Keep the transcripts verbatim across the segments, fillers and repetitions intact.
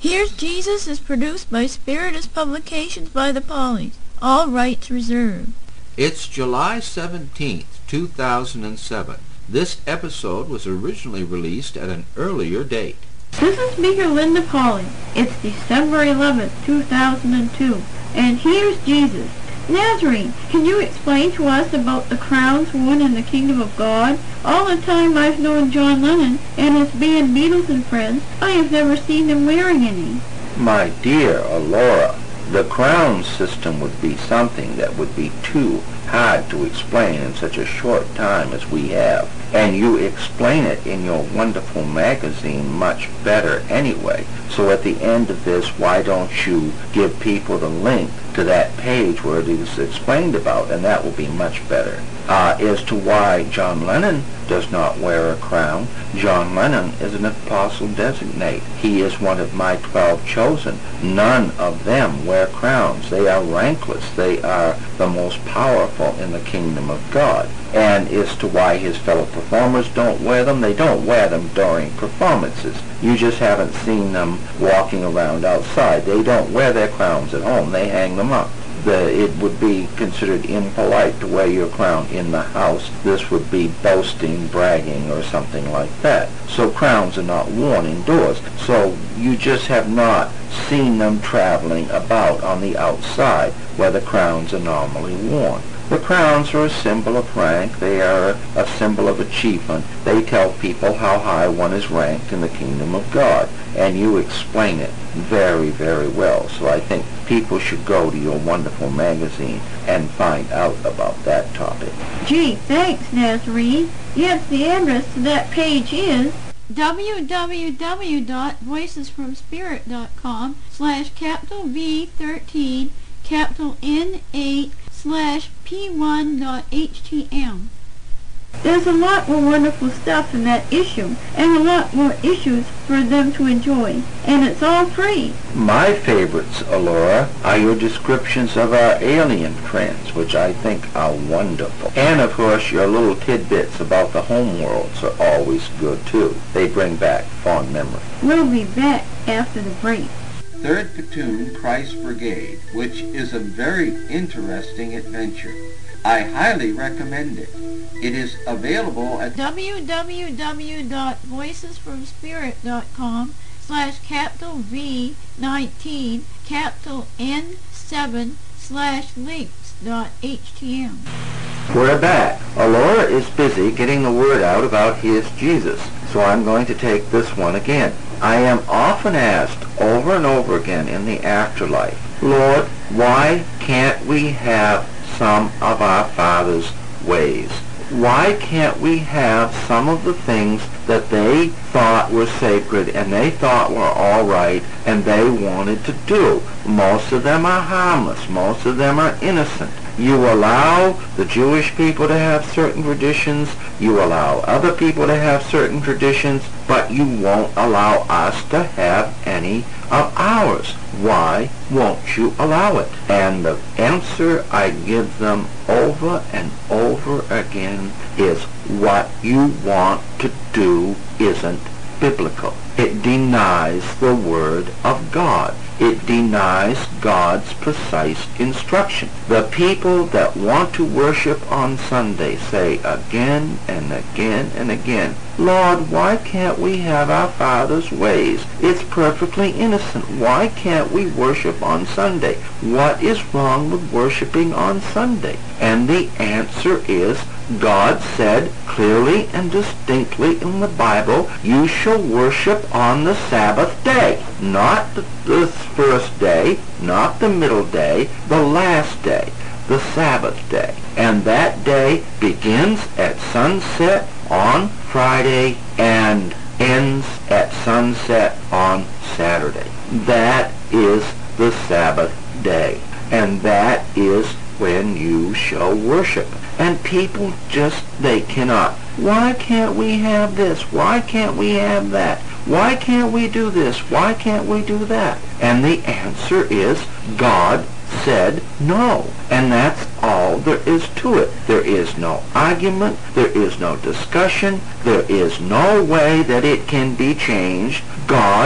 Here's Jesus is produced by Spiritus Publications by the Pollies. All rights reserved. It's July seventeenth, two thousand seven. This episode was originally released at an earlier date. This is Speaker Linda Polly. It's December eleventh, two thousand two, and here's Jesus. Nazarene, can you explain to us about the crowns worn in the kingdom of God? All the time I've known John Lennon and his band Beatles and Friends, I have never seen them wearing any. My dear Alora, the crown system would be something that would be too hard to explain in such a short time as we have. And you explain it in your wonderful magazine much better anyway. So at the end of this, why don't you give people the link to that page where it is explained about, and that will be much better. Uh, as to why John Lennon does not wear a crown, John Lennon is an apostle designate. He is one of my twelve chosen. None of them wear crowns. They are rankless. They are the most powerful in the kingdom of God. And as to why his fellow performers don't wear them, they don't wear them during performances. You just haven't seen them walking around outside. They don't wear their crowns at home. They hang them up. The, it would be considered impolite to wear your crown in the house. This would be boasting, bragging, or something like that. So crowns are not worn indoors. So you just have not seen them traveling about on the outside where the crowns are normally worn. The crowns are a symbol of rank. They are a, a symbol of achievement. They tell people how high one is ranked in the kingdom of God. And you explain it very, very well. So I think people should go to your wonderful magazine and find out about that topic. Gee, thanks, Nazarene. Yes, the address to that page is w w w dot voices from spirit dot com slash capital V thirteen capital N eight slash P one dot H T M. There's a lot more wonderful stuff in that issue, and a lot more issues for them to enjoy, and it's all free. My favorites, Alora, are your descriptions of our alien friends, which I think are wonderful. And of course, your little tidbits about the home worlds are always good too. They bring back fond memories. We'll be back after the break. Third Platoon Christ Brigade, which is a very interesting adventure. I highly recommend it. It is available at w w w dot voices from spirit dot com slash capital V nineteen capital N seven slash links dot H T M. We're back. Alora is busy getting the word out about his Jesus, so I'm going to take this one again. I am often asked over and over again in the afterlife, Lord, why can't we have some of our Father's ways? Why can't we have some of the things that they thought were sacred and they thought were all right and they wanted to do? Most of them are harmless. Most of them are innocent. You allow the Jewish people to have certain traditions. You allow other people to have certain traditions, but you won't allow us to have any of ours. Why won't you allow it? And the answer I give them over and over again is what you want to do isn't biblical. It denies the Word of God. It denies God's precise instruction. The people that want to worship on Sunday say again and again and again, Lord, why can't we have our Father's ways? It's perfectly innocent. Why can't we worship on Sunday? What is wrong with worshiping on Sunday? And the answer is, God said clearly and distinctly in the Bible, you shall worship on the Sabbath day. Not the, the first day, not the middle day, the last day, the Sabbath day. And that day begins at sunset on Friday and ends at sunset on Saturday. That is the Sabbath day. And that is when you shall worship. And people just, they cannot. Why can't we have this? Why can't we have that? Why can't we do this? Why can't we do that? And the answer is, God said no. And that's all there is to it. There is no argument. There is no discussion. There is no way that it can be changed. God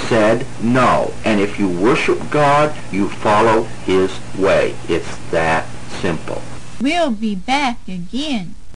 said no. And if you worship God, you follow his way. It's that simple. We'll be back again.